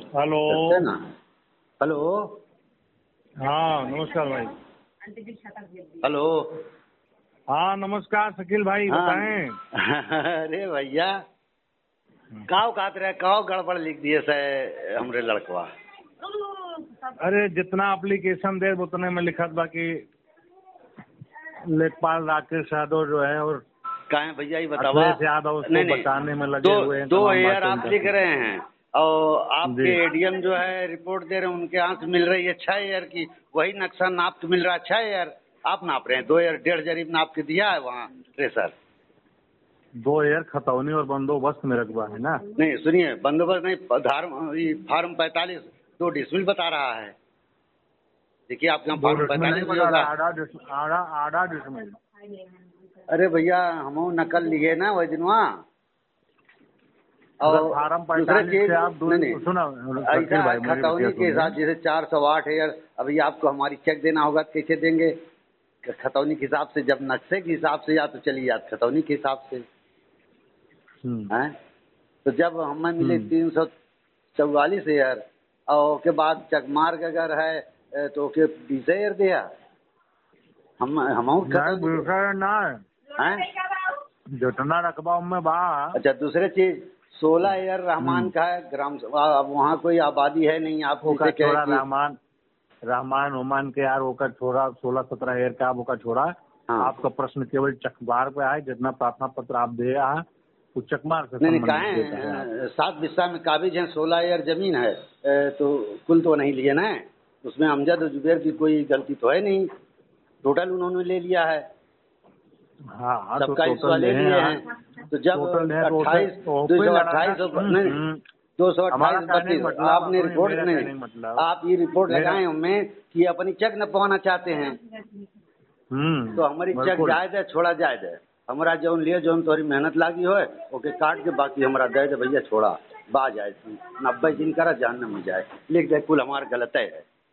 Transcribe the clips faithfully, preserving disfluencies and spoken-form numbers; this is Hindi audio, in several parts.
हेलो। करते ना। हेलो। हाँ नमस्कार भाई। हेलो। हाँ नमस्कार शकील भाई, हाँ। बताएं। अरे भैया काव कात रहे काव गड़बड़ लिख दिए से हमरे लड़कवा। अरे जितना एप्लीकेशन दे उतने में लिखत बाकी लेखपाल राकेश यादव जो है और कहे भैया ये बतावा यादव उसको बचाने में लगे दो, हुए हैं। दो एयर आप लिख रहे हैं और आपके एडीएम जो है रिपोर्ट दे रहे हैं, उनके यहाँ से मिल रही है छह एयर की, वही नक्शा नाप के मिल रहा है छह एयर, आप नाप रहे हैं दो एयर डेढ़ जरीब नाप के दिया है वहाँ ट्रेसर। दो एयर खतौनी और बंदोबस्त में रखवा है ना। नहीं सुनिए, बंदोबस्त नहीं, फार्म पैंतालीस दो डिसमिल बता रहा है। देखिए आपके यहाँ फार्म पैंतालीस भी होगा। आड़ा आड़ा डिसमिल। अरे भैया हम नकल लिए ना वजनवा और दूसरे चीज ऐसा खतौनी के हिसाब जैसे चार सौ आठ है यार, अभी आपको हमारी चेक देना होगा तो कैसे देंगे? खतौनी के हिसाब से, जब नक्शे के हिसाब से या तो चलिए आप खतौनी के हिसाब से हैं। तो जब हमें मिले तीन सौ चौवालीस एयर और के बाद चकमार्ग अगर है तो के बीस एयर दिया हम हम ना है जितना रकबा में बा। अच्छा दूसरे चीज सोलह एयर रहमान का है ग्राम सभा, अब वहाँ कोई आबादी है नहीं। आपको छोड़ा रहमान रहमान ओमान के यार होकर छोड़ा सोलह सत्रह एयर का आपका छोड़ा। हाँ। आपका प्रश्न केवल चकमार पे आए, जितना प्रार्थना पत्र आप दे रहा वो चकमार से नहीं कहें सात बिस्सा में काबिज है, सोलह एयर जमीन है तो कुल तो नहीं लिए ना, उसमें अमजद और जुबैर की कोई गलती तो है नहीं, टोटल उन्होंने ले लिया है। हाँ सबका हिस्सा ले लिए हैं। तो जब अट्ठाईस दो सौ अट्ठाईस दो सौ अट्ठाईस बत्तीस आपने रिपोर्ट नहीं, आप ये रिपोर्ट लगाए हमें कि अपनी चेक न पवाना चाहते हैं तो हमारी चेक जायज है, छोड़ा जायज है। हमारा जौन लिए जौन तोरी मेहनत लागी हो ओके काट के बाकी हमारा दे दे भैया, छोड़ा बा जाए नब्बे दिन करा जानने में जाए लिख दे, कुल हमारा गलत है।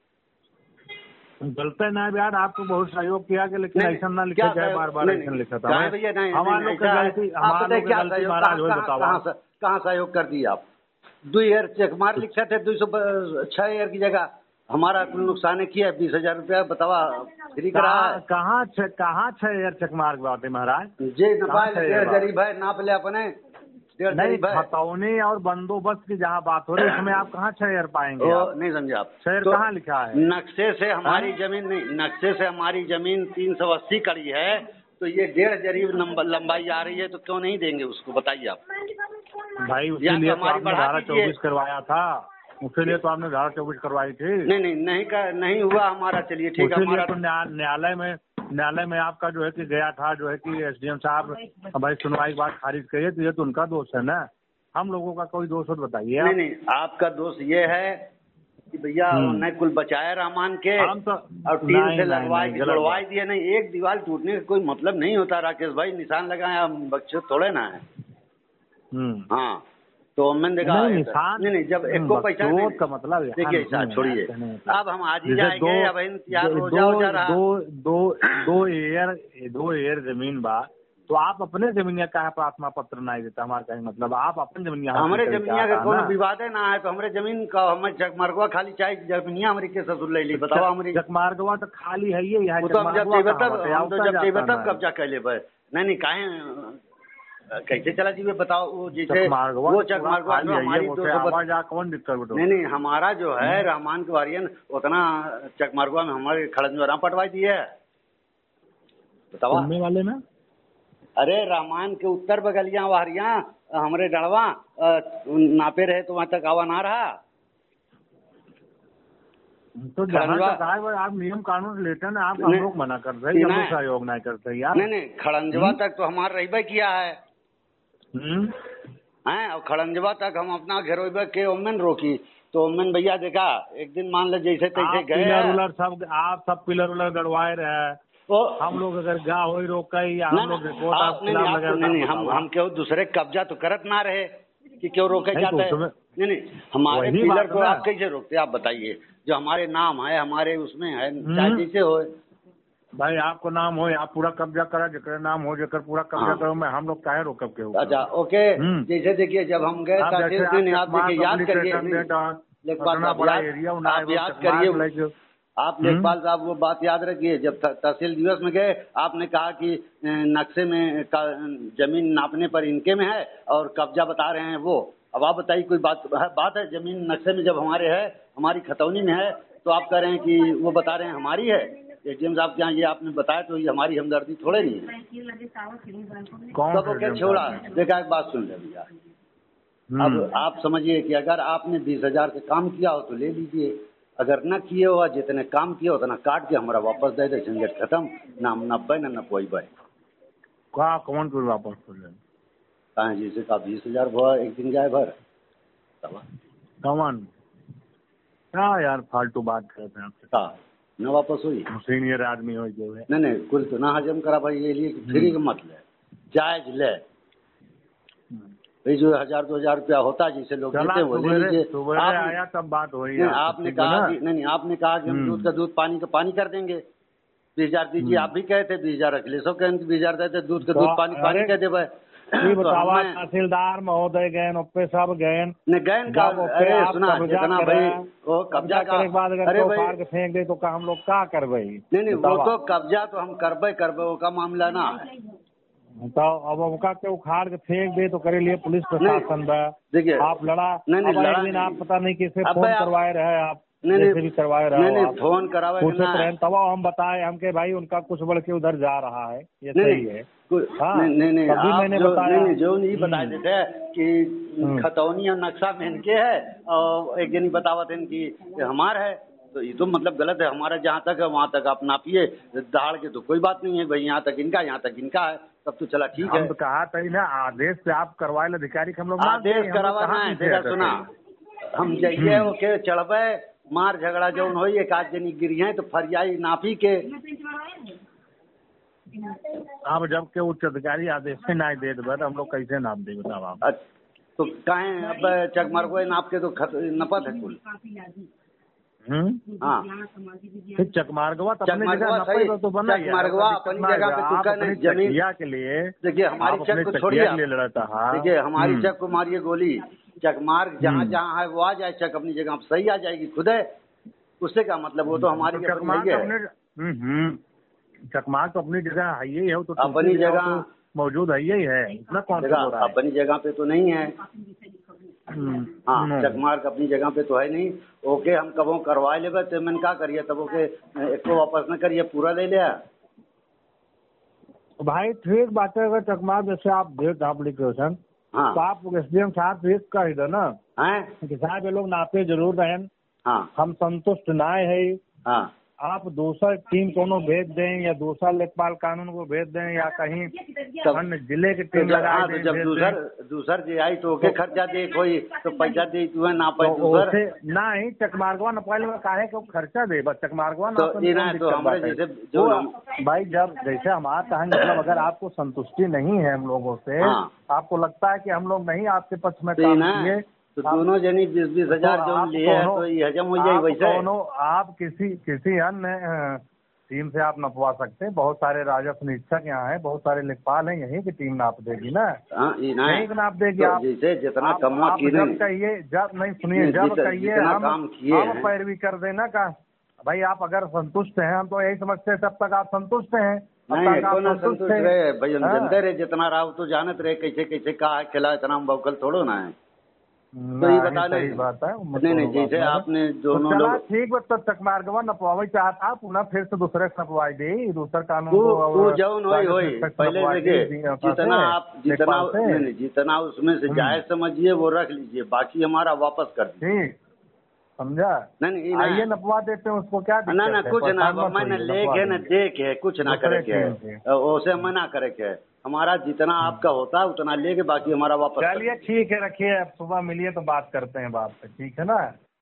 गलत है ना यार, आपको बहुत सहयोग किया कि लेकिन ऐसा ना लिखा जाए, बार बार ऐसा लिखा था हमारे लोग गलती हमारे लोग गलती महाराज हो बताओ कहाँ सहयोग कर दिए आप? दो ईयर चेक मार लिखा थे दो सौ छह ईयर की जगह हमारा कुल नुकसान किया बीस हजार रुपया बतावा फ्री करा है। कहाँ कहाँ छह ईयर चेक मार बात है महाराज जे डेढ़ गरीब है नाप ले अपने नहीं खतौनी और बंदोबस्त की जहाँ बात हो रही है इसमें आप कहाँ छह एयर पाएंगे? आप नहीं समझे आप छह एयर तो कहाँ लिखा है? नक्शे से हमारी जमीन नहीं, नक्शे से हमारी जमीन तीन सौ अस्सी कड़ी है तो ये डेढ़ जरीब लंबाई आ रही है तो क्यों नहीं देंगे उसको, बताइए आप भाई। उसके लिए तो आपने धारा चौबीस करवाया था, उसके लिए तो आपने धारा चौबीस करवाई थी। नहीं नहीं नहीं कर, नहीं हुआ हमारा। चलिए ठीक है, हमारा तो न्यायालय में न्यायालय में आपका जो है कि गया था जो है कि एसडीएम साहब भाई सुनवाई की बात खारिज करिए, तो ये तो उनका दोष है ना, हम लोगों का कोई दोष हो तो बताइए। नहीं नहीं आपका दोष ये है कि भैया उन्होंने कुल बचाया रहमान के तो, और टीम से लगवाई जुड़वाई दिए। नहीं एक दीवार टूटने का कोई मतलब नहीं होता राकेश भाई, निशान लगाए हम बच्चे थोड़े ना है। हाँ तो मैंने देखा नहीं, नहीं नहीं जब एक को पैसा का मतलब देखिए छोड़िए, अब हम आज ही जाएंगे अब इंतजार रोजा हो जा रहा। दो दो दो एयर दो एयर जमीन बा तो आप अपने जमीनिया का प्रार्थना पत्र नहीं देता, हमारा कहीं मतलब आप अपने जमीनिया हमारे जमीनिया का कोनो विवाद है ना है तो हमारे जमीन का हमें चकमार्गवा खाली चाहिए जमीनिया हमारी के ससुर ले ली, बताओ हमारी चकमार्गवा तो खाली है ये यहाँ जब कब्जा कर ले। नहीं नहीं काहे कैसे चला जी बताओ? वो जैसे वो चकमार्गवा हमारी कौन दिक्कत नहीं नहीं हमारा जो है रहमान के वारियन उतना चकमार्गवा में हमारे खड़ंजवा पटवाई दी है, बताओ वाले में। अरे रहमान के उत्तर बगलियां वारियां हमारे डड़वा नापे रहे तो वहां तक आवा ना रहा। तो आप नियम कानून लेते हैं आप हम लोग मना कर रहे हैं, सहयोग नहीं करते यार। नहीं नहीं खड़ंजवा तक तो हमारा रहीबे किया है हैं और खड़ंजवा तक हम अपना घेरोबे के ओमन रोकी तो ओमन भैया देखा एक दिन मान ले जैसे तैसे गए पिलर उलर सब आप सब पिलर उलर गड़वाए रहे तो हम लोग अगर गा हो रोक या हम लोग रिपोर्ट नहीं हम हम क्यों दूसरे कब्जा तो करत ना रहे कि क्यों रोके जाते हैं? नहीं नहीं हमारे पिलर को आप कैसे रोकते आप बताइए? जो हमारे नाम है हमारे उसमें है चाहे जैसे हो भाई आपको नाम हो आप पूरा कब्जा करा जकर नाम हो जकर पूरा कब्जा करो मैं हम लोग काहे रोकब के? अच्छा ओके जैसे देखिए जब हम गए आप देखिए याद करिए लेखपाल साहब आप याद करिए, आप लेखपाल साहब वो बात याद रखिए, जब तहसील दिवस में गए आपने कहा कि नक्शे में जमीन नापने पर इनके में है और कब्जा बता रहे हैं वो। अब आप बताइए कोई बात है, बात है जमीन नक्शे में जब हमारे है, हमारी खतौनी में है, तो आप कह रहे हैं कि वो बता रहे हैं हमारी है। एडीएम साहब के यहाँ ये आपने बताया तो ये हमारी हमदर्दी थोड़े नहीं है। कौन तो क्या छोड़ा, देखा एक बात सुन ले भैया, अब आप समझिए कि अगर आपने बीस हजार से काम किया हो तो ले लीजिए, अगर न किए हो जितने काम किए उतना काट के हमारा वापस दे दे, झंझट खत्म, ना नब्बे ना नब्बे भाई का कौन को वापस कर ले कहा जैसे का बीस हजार भर एक दिन जाए भर कमान क्या यार फालतू बात करते हैं आपसे का न वापस हुई सीनियर आदमी हो जो है। नहीं नहीं कुल तो ना हजम करा भाई, ये लिए फ्री का मत ले, जायज ले भाई, जो हजार दो हजार रुपया होता है जिसे लोग देते हैं वो ले लीजिए। आया तब बात हुई, आपने कहा कि नहीं नहीं आपने कहा कि हम दूध का दूध पानी का पानी कर देंगे, बीस हजार दीजिए, आप भी कहे थे बीस हजार अखिलेशों कहे बीस हजार देते, दूध का दूध पानी पानी कह दे भाई। तहसीलदार महोदय गए पे सब गए गैन का, अरे सुना जितना भाई वो कब्जा का, अरे भाई फेंक दे तो हम लोग क्या करबे? नहीं नहीं वो तो कब्जा तो हम करबे करबे वो का मामला ना है, तो अब उनका के उखाड़ के फेंक दे तो करे लिए पुलिस प्रशासन। देखिए आप लड़ा नहीं नहीं लड़ा दिन आप पता नहीं किसे फोन करवाए रहे, आप नहीं भी करवाए रहे, नहीं नहीं फोन करवाए तब हम बताए हमके भाई उनका कुछ बढ़ के उधर जा रहा है, ये सही है। नहीं नहीं नहीं मैंने बताया नहीं जो नहीं बताए देते कि खतौनी और नक्शा में इनके है और एक दिन बतावत है कि हमार है, तो ये तो मतलब गलत है। हमारा जहाँ तक है वहाँ तक आप नापिए दहाड़ के, तो कोई बात नहीं है भाई, यहाँ तक इनका यहाँ तक इनका है, तब तो चला ठीक है। तो कहा था ना आदेश से आप करवाए अधिकारी हम लोग आदेश करवाना है, देखा सुना हम जाइए ओके चढ़बे मार झगड़ा जौन हो एक आध जनी गिरी है तो फरियाई नापी के, अब जब के उच्च अधिकारी आदेश से ना दे दे हम लोग कैसे नाप दे बताओ आप? तो कहे अब चकमार को नाप के तो नपत है कुल। हाँ फिर चकमारगवा चकमारगवा सही तो बना चकमारगवा अपनी जगह पे जमीन के लिए देखिए हमारी चक को छोड़िए, देखिए हमारी चक को मारिए गोली, चकमार्ग जहाँ जहाँ है वो आ जाए, चक अपनी जगह पे सही आ जाएगी खुद है, उससे क्या मतलब, वो तो हमारी है। चकमार तो अपनी जगह है ही है, तो अपनी जगह मौजूद है ही है, इतना कौन अपनी जगह पे तो नहीं है। हाँ चकमार्ग अपनी जगह पे तो है नहीं। ओके हम कबो करवा ले तो मैंने क्या करिए, तब ओके एक को वापस न करिए, पूरा ले लिया भाई। ठीक बात है, अगर चकमार्ग जैसे आप देते एप्लीकेशन हाँ तो आप एस डी एम साहब एक कह दो ना कि साहब ये लोग नापे जरूर रहे, हाँ हम संतुष्ट ना है, हाँ आप दूसरा टीम कोनो भेज दें या दूसरा लेखपाल कानून को भेज दें या कहीं अन्य जिले की टीम लगा दें। तो जब दूसर दूसर जे आई तो ओके खर्चा दे कोई तो पैसा दे तू है ना पाए दूसर ना ही चकमार्गवा नपाले में काहे को खर्चा दे, बस चकमार्गवा तो ना तो हमारे जैसे जो भाई जब जैसे हमारा कहा मतलब अगर आपको संतुष्टि नहीं है हम लोगों से, आपको लगता है कि हम लोग नहीं आपके पक्ष में काम किए तो दोनों जनी बीस बीस हजार जो लिए तो ये हजम हो जाए वैसे। दोनों आप किसी किसी अन्य टीम से आप नपवा सकते हैं, बहुत सारे राजस्व निरीक्षक यहाँ हैं, बहुत सारे लेखपाल हैं, यही की टीम नाप देगी ना, यही नाप देगी। आप जैसे जितना कमा जब कहिए जब नहीं सुनिए जब कहिए हम पैरवी कर देना का भाई, आप अगर संतुष्ट हैं, हम तो यही समझते हैं तब तक आप संतुष्ट हैं। नहीं कौन संतुष्ट रहे भाई, हम जानते रहे जितना रहा तो जानत रहे कैसे कैसे कहा खिला, इतना हम बौखल थोड़ो ना है, तो ये बता सही बात है। नहीं नहीं जैसे आपने दोनों लोग ठीक तो चकमार्गवा नपवा चाहता पुनः फिर से दूसरे नपवाई दे, दूसरा कानून वो जौन होई होई पहले देखिए जितना आप जितना नहीं जितना उसमें से जायज समझिए वो रख लीजिए, बाकी हमारा वापस कर दीजिए, समझा? नहीं आइए नपवा देते हैं उसको, क्या ना ना कुछ ना मैंने लेके न देखे कुछ ना करे के उसे मना करे के, हमारा जितना आपका होता है उतना लेके बाकी हमारा वापस। चलिए ठीक है, रखिए, अब सुबह मिलिए तो बात करते हैं बात पे, ठीक है ना।